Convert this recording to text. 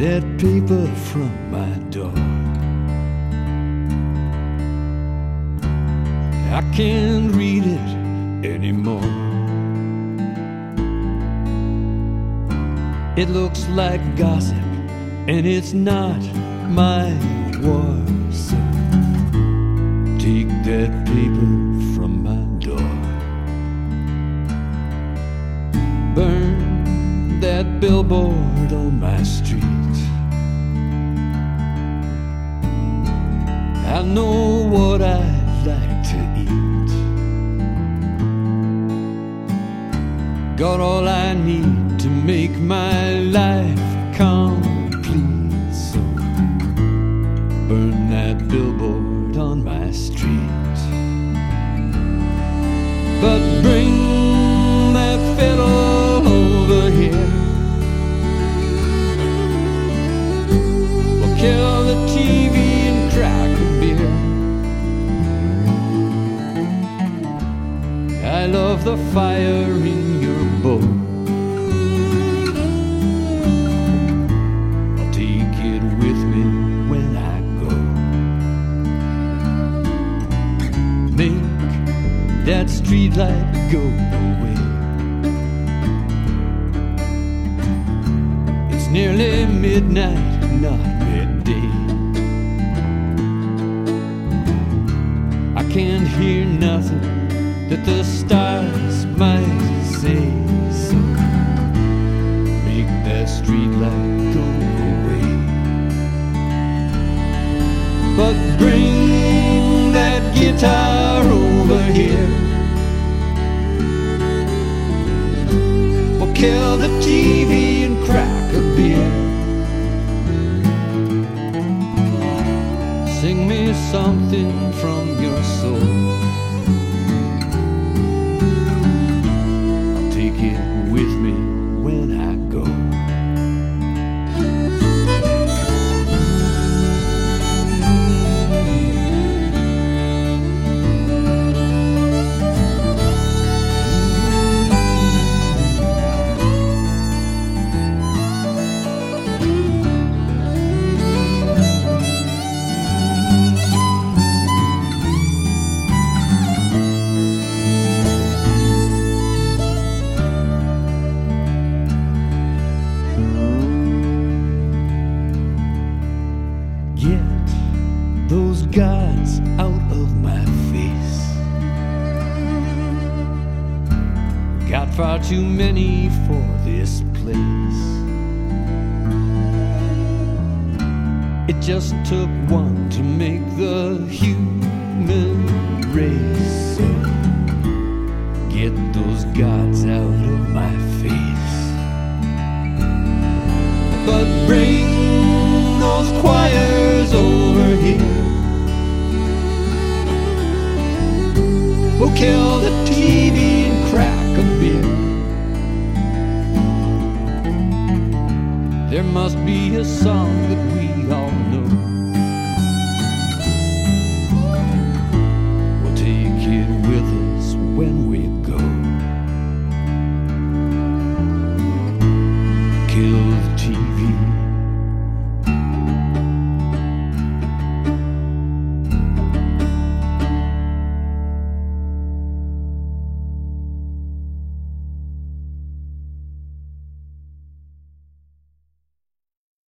that paper from my door. I can't read it anymore. It looks like gossip, and it's not my war. So take that paper from my door. Burn that billboard on my street. I know what I'd like to eat. Got all I need to make my life complete. So burn that billboard on my street. But bring that fiddle over here. We'll kill the TV and crack a beer. I love the fire in your bowl. I'll take it with me when I go. Make that streetlight go away. It's nearly midnight, not midday. I can't hear nothing that the stars might say. So make that streetlight go away. But bring that guitar over here. We'll kill the TV and crack a beer. Sing me something from your soul. With me when I go. Get those gods out of my face. Got far too many for this place. It just took one to make the human race. So get those gods out of my face. But bring those choirs over here. We'll kill the TV and crack a beer. There must be a song that we